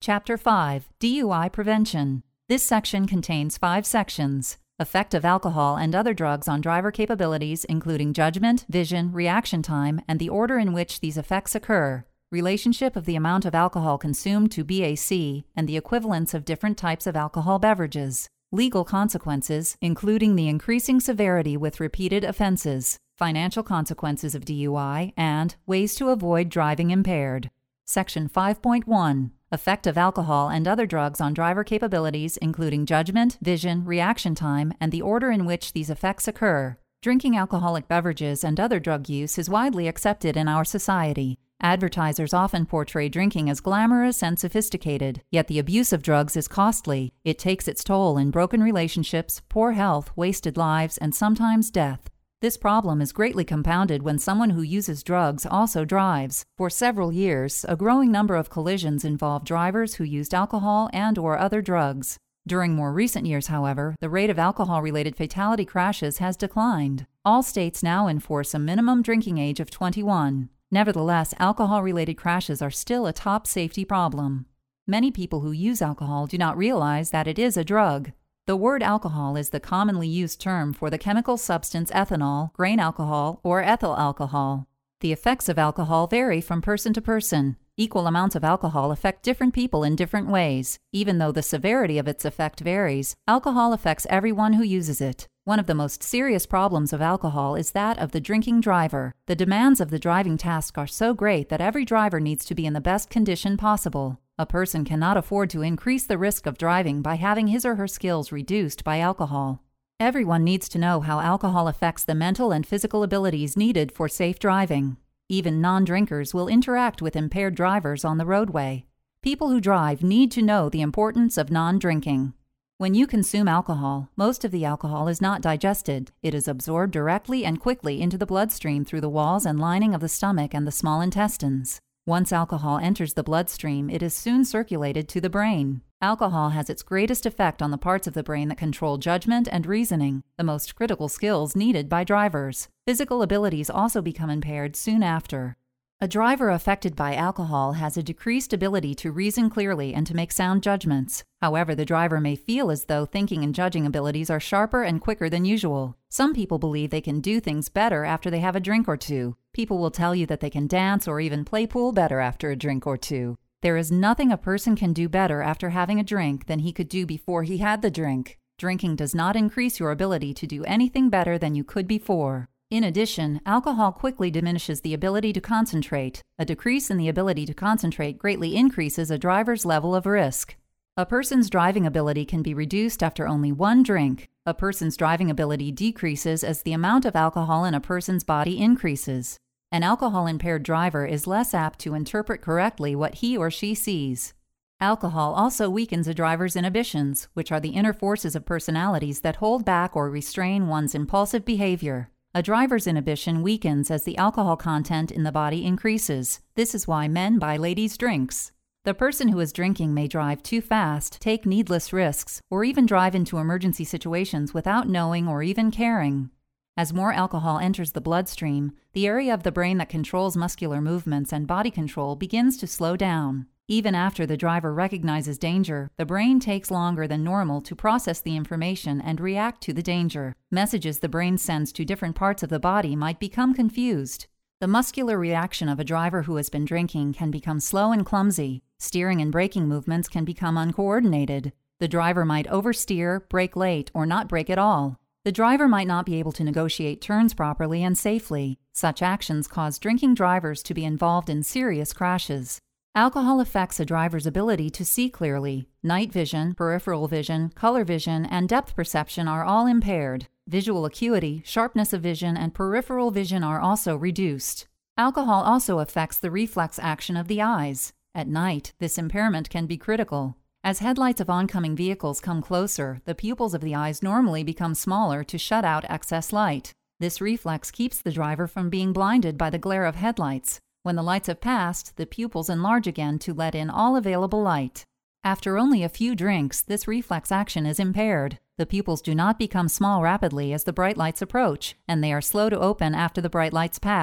Chapter 5, DUI Prevention. This section contains 5 sections. Effect of alcohol and other drugs on driver capabilities, including judgment, vision, reaction time, and the order in which these effects occur. Relationship of the amount of alcohol consumed to BAC and the equivalence of different types of alcohol beverages. Legal consequences, including the increasing severity with repeated offenses. Financial consequences of DUI, and ways to avoid driving impaired. Section 5.1. Effect of alcohol and other drugs on driver capabilities, including judgment, vision, reaction time, and the order in which these effects occur. Drinking alcoholic beverages and other drug use is widely accepted in our society. Advertisers often portray drinking as glamorous and sophisticated, yet the abuse of drugs is costly. It takes its toll in broken relationships, poor health, wasted lives, and sometimes death. This problem is greatly compounded when someone who uses drugs also drives. For several years, a growing number of collisions involved drivers who used alcohol and/or other drugs. During more recent years, however, the rate of alcohol-related fatality crashes has declined. All states now enforce a minimum drinking age of 21. Nevertheless, alcohol-related crashes are still a top safety problem. Many people who use alcohol do not realize that it is a drug. The word alcohol is the commonly used term for the chemical substance ethanol, grain alcohol, or ethyl alcohol. The effects of alcohol vary from person to person. Equal amounts of alcohol affect different people in different ways. Even though the severity of its effect varies, alcohol affects everyone who uses it. One of the most serious problems of alcohol is that of the drinking driver. The demands of the driving task are so great that every driver needs to be in the best condition possible. A person cannot afford to increase the risk of driving by having his or her skills reduced by alcohol. Everyone needs to know how alcohol affects the mental and physical abilities needed for safe driving. Even non-drinkers will interact with impaired drivers on the roadway. People who drive need to know the importance of non-drinking. When you consume alcohol, most of the alcohol is not digested. It is absorbed directly and quickly into the bloodstream through the walls and lining of the stomach and the small intestines. Once alcohol enters the bloodstream, it is soon circulated to the brain. Alcohol has its greatest effect on the parts of the brain that control judgment and reasoning, the most critical skills needed by drivers. Physical abilities also become impaired soon after. A driver affected by alcohol has a decreased ability to reason clearly and to make sound judgments. However, the driver may feel as though thinking and judging abilities are sharper and quicker than usual. Some people believe they can do things better after they have a drink or two. People will tell you that they can dance or even play pool better after a drink or two. There is nothing a person can do better after having a drink than he could do before he had the drink. Drinking does not increase your ability to do anything better than you could before. In addition, alcohol quickly diminishes the ability to concentrate. A decrease in the ability to concentrate greatly increases a driver's level of risk. A person's driving ability can be reduced after only one drink. A person's driving ability decreases as the amount of alcohol in a person's body increases. An alcohol-impaired driver is less apt to interpret correctly what he or she sees. Alcohol also weakens a driver's inhibitions, which are the inner forces of personalities that hold back or restrain one's impulsive behavior. A driver's inhibition weakens as the alcohol content in the body increases. This is why men buy ladies' drinks. The person who is drinking may drive too fast, take needless risks, or even drive into emergency situations without knowing or even caring. As more alcohol enters the bloodstream, the area of the brain that controls muscular movements and body control begins to slow down. Even after the driver recognizes danger, the brain takes longer than normal to process the information and react to the danger. Messages the brain sends to different parts of the body might become confused. The muscular reaction of a driver who has been drinking can become slow and clumsy. Steering and braking movements can become uncoordinated. The driver might oversteer, brake late, or not brake at all. The driver might not be able to negotiate turns properly and safely. Such actions cause drinking drivers to be involved in serious crashes. Alcohol affects a driver's ability to see clearly. Night vision, peripheral vision, color vision, and depth perception are all impaired. Visual acuity, sharpness of vision, and peripheral vision are also reduced. Alcohol also affects the reflex action of the eyes. At night, this impairment can be critical. As headlights of oncoming vehicles come closer, the pupils of the eyes normally become smaller to shut out excess light. This reflex keeps the driver from being blinded by the glare of headlights. When the lights have passed, the pupils enlarge again to let in all available light. After only a few drinks, this reflex action is impaired. The pupils do not become small rapidly as the bright lights approach, and they are slow to open after the bright lights pass.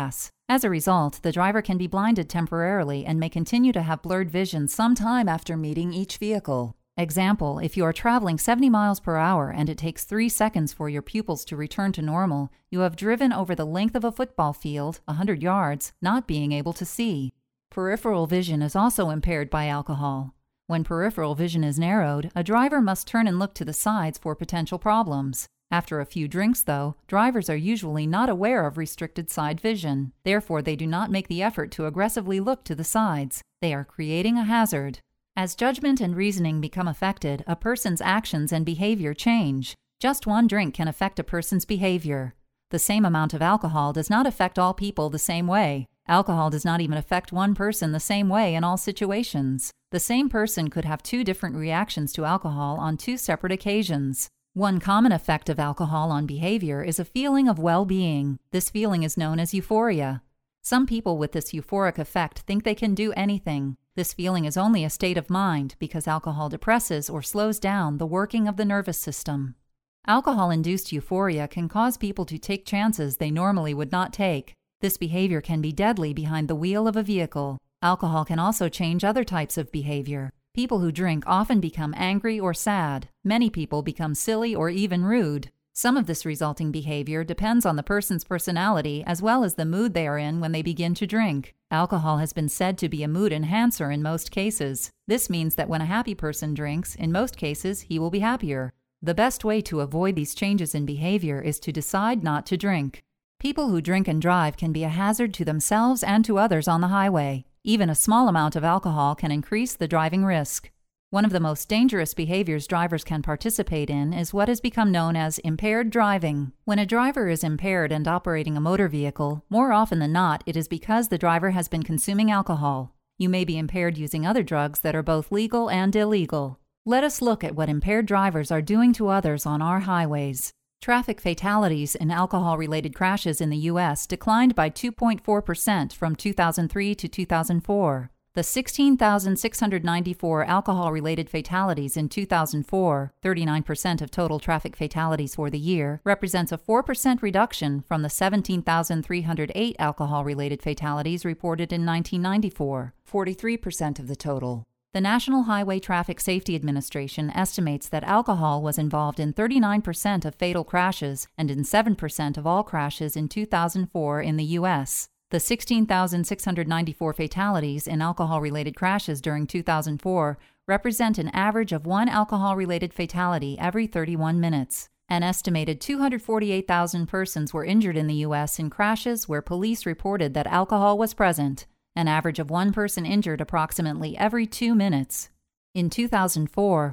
As a result, the driver can be blinded temporarily and may continue to have blurred vision some time after meeting each vehicle. Example, if you are traveling 70 miles per hour and it takes 3 seconds for your pupils to return to normal, you have driven over the length of a football field, 100 yards, not being able to see. Peripheral vision is also impaired by alcohol. When peripheral vision is narrowed, a driver must turn and look to the sides for potential problems. After a few drinks, though, drivers are usually not aware of restricted side vision. Therefore, they do not make the effort to aggressively look to the sides. They are creating a hazard. As judgment and reasoning become affected, a person's actions and behavior change. Just one drink can affect a person's behavior. The same amount of alcohol does not affect all people the same way. Alcohol does not even affect one person the same way in all situations. The same person could have 2 different reactions to alcohol on 2 separate occasions. One common effect of alcohol on behavior is a feeling of well-being. This feeling is known as euphoria. Some people with this euphoric effect think they can do anything. This feeling is only a state of mind because alcohol depresses or slows down the working of the nervous system. Alcohol-induced euphoria can cause people to take chances they normally would not take. This behavior can be deadly behind the wheel of a vehicle. Alcohol can also change other types of behavior. People who drink often become angry or sad. Many people become silly or even rude. Some of this resulting behavior depends on the person's personality as well as the mood they are in when they begin to drink. Alcohol has been said to be a mood enhancer in most cases. This means that when a happy person drinks, in most cases, he will be happier. The best way to avoid these changes in behavior is to decide not to drink. People who drink and drive can be a hazard to themselves and to others on the highway. Even a small amount of alcohol can increase the driving risk. One of the most dangerous behaviors drivers can participate in is what has become known as impaired driving. When a driver is impaired and operating a motor vehicle, more often than not, it is because the driver has been consuming alcohol. You may be impaired using other drugs that are both legal and illegal. Let us look at what impaired drivers are doing to others on our highways. Traffic fatalities and alcohol-related crashes in the U.S. declined by 2.4% from 2003 to 2004. The 16,694 alcohol-related fatalities in 2004, 39% of total traffic fatalities for the year, represents a 4% reduction from the 17,308 alcohol-related fatalities reported in 1994, 43% of the total. The National Highway Traffic Safety Administration estimates that alcohol was involved in 39% of fatal crashes and in 7% of all crashes in 2004 in the U.S. The 16,694 fatalities in alcohol-related crashes during 2004 represent an average of 1 alcohol-related fatality every 31 minutes. An estimated 248,000 persons were injured in the U.S. in crashes where police reported that alcohol was present, an average of 1 person injured approximately every 2 minutes. In 2004,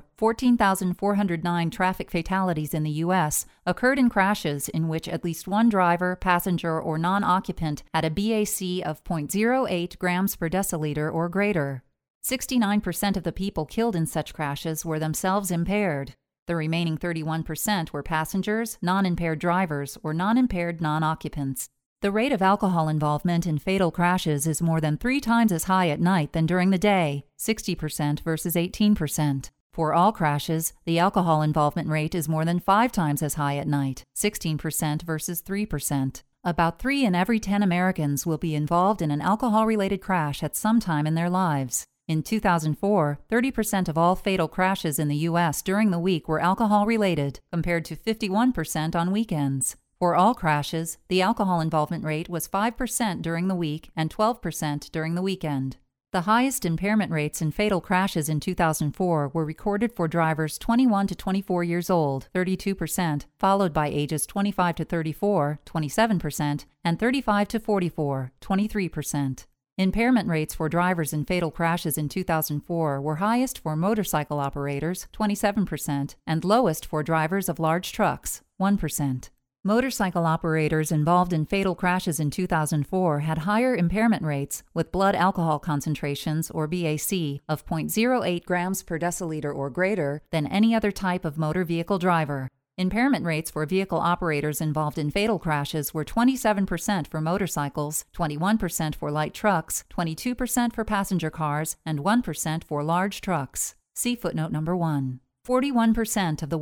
14,409 traffic fatalities in the U.S. occurred in crashes in which at least one driver, passenger, or non-occupant had a BAC of 0.08 grams per deciliter or greater. 69% of the people killed in such crashes were themselves impaired. The remaining 31% were passengers, non-impaired drivers, or non-impaired non-occupants. The rate of alcohol involvement in fatal crashes is more than 3 times as high at night than during the day, 60% versus 18%. For all crashes, the alcohol involvement rate is more than 5 times as high at night, 16% versus 3%. About 3 in every 10 Americans will be involved in an alcohol-related crash at some time in their lives. In 2004, 30% of all fatal crashes in the U.S. during the week were alcohol-related, compared to 51% on weekends. For all crashes, the alcohol involvement rate was 5% during the week and 12% during the weekend. The highest impairment rates in fatal crashes in 2004 were recorded for drivers 21 to 24 years old, 32%, followed by ages 25 to 34, 27%, and 35 to 44, 23%. Impairment rates for drivers in fatal crashes in 2004 were highest for motorcycle operators, 27%, and lowest for drivers of large trucks, 1%. Motorcycle operators involved in fatal crashes in 2004 had higher impairment rates with blood alcohol concentrations, or BAC, of 0.08 grams per deciliter or greater than any other type of motor vehicle driver. Impairment rates for vehicle operators involved in fatal crashes were 27% for motorcycles, 21% for light trucks, 22% for passenger cars, and 1% for large trucks. See footnote number 1. 41% of the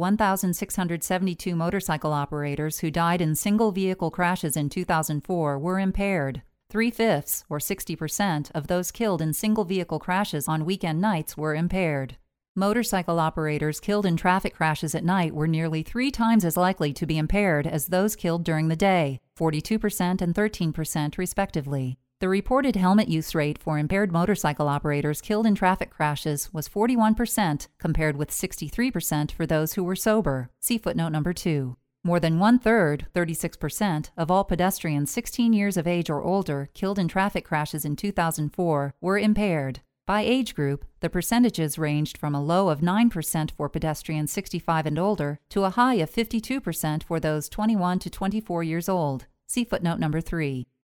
1,672 motorcycle operators who died in single-vehicle crashes in 2004 were impaired. 3/5, or 60%, of those killed in single-vehicle crashes on weekend nights were impaired. Motorcycle operators killed in traffic crashes at night were nearly 3 times as likely to be impaired as those killed during the day, 42% and 13% respectively. The reported helmet use rate for impaired motorcycle operators killed in traffic crashes was 41%, compared with 63% for those who were sober. See footnote number 2. More than 1/3, 36%, of all pedestrians 16 years of age or older killed in traffic crashes in 2004 were impaired. By age group, the percentages ranged from a low of 9% for pedestrians 65 and older to a high of 52% for those 21 to 24 years old. See footnote number 3.